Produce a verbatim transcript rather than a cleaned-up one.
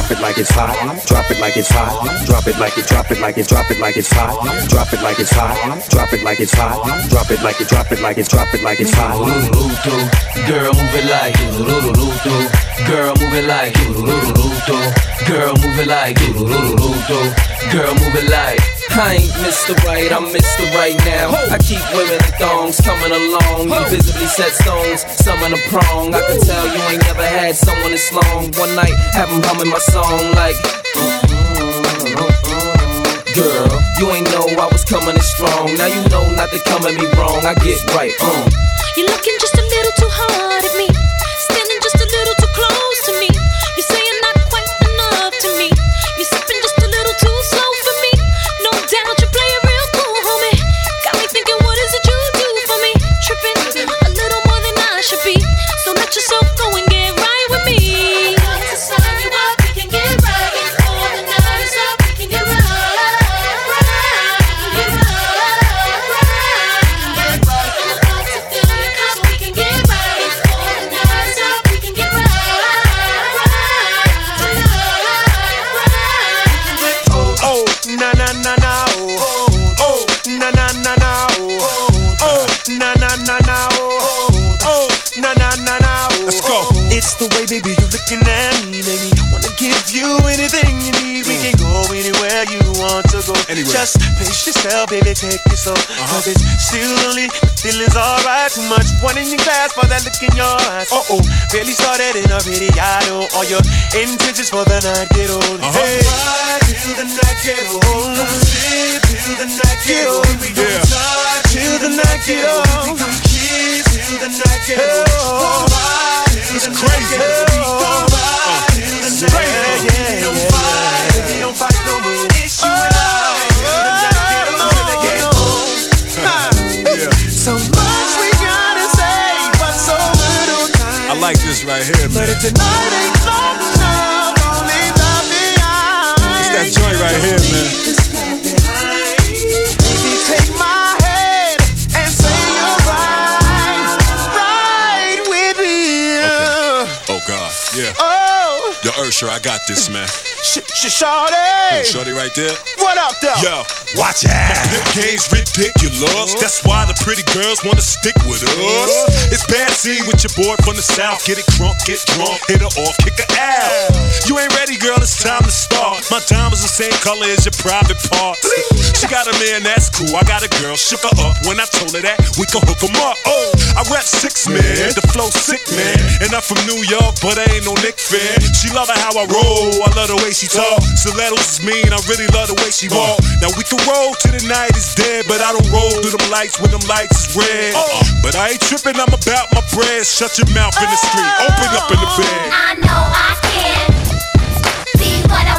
drop it like it's hot, drop it like it's hot, drop it like it, drop it like it, drop it like it's hot, drop it like it's hot, drop it like it's hot, drop it like it, drop it like it, drop it like it's hot. Girl, move it like girl, move it like girl, move it like girl, move it like. I ain't Mister Right, I'm Mister Right now. I keep women in thongs coming along. You visibly set stones, some in a prong. I can tell you ain't never had someone this long. One night, have them humming my song like girl, you ain't know I was coming in strong. Now you know not to come at me wrong. I get right, um. You're looking just a little too hard at me, standing just a little too close to me. You say you're not quite enough to me. You're sipping just a little too slow for me. No doubt you play it real cool, homie. Got me thinking, what is it you do for me? Tripping a little more than I should be. So let yourself go and get right with me. To sign you up, we can get right. Before the night is up, we can get right. It's the way, baby, you're looking at me, baby. Wanna give you anything you need. We can go anywhere you want to go. Anywhere. Just pace yourself, baby, take it slow. Uh-huh. Cause it's still only, feeling's alright. Too much one in your glass for that look in your eyes. Uh-oh, barely started in a video. All your intentions for the night get old. Uh-huh. Hey, ride till the night get old. Live till the night get old. We gon' yeah. Talk till the night get old. We gon' kiss till the night get old. It's crazy. Oh, uh, it's crazy. Yeah, yeah, don't yeah, fight, yeah. We don't fight no more. It's you and I. So much we gotta say, but so little time. I like this right here, man. But tonight ain't long enough. Only love behind. It's that joint right here, man. Baby, take my hand and say you're right, right with me. Oh God, yeah. Oh, yo, Ursher, I got this, man. Sh- sh- Shorty, hey, Shorty right there. What up, though? Yo, watch out. My pimp game's ridiculous. That's why the pretty girls wanna stick with us. It's bad scene with your boy from the south. Get it crunk, get drunk, hit her off, kick her out. You ain't ready, girl, it's time to start. My diamonds the same color as your private parts. She got a man, that's cool. I got a girl, shook her up when I told her that we could hook 'em up. Oh, I rap six, man, the flow sick, man. And I'm from New York, but I ain't no Nick fan. She love it how I roll, I love the way she talk. Stilettos is mean, I really love the way she walk. Now we can roll till the night is dead, but I don't roll through them lights when them lights is red. Uh-uh. But I ain't tripping, I'm about my bread. Shut your mouth in the street, open up in the bed. I know I can be what I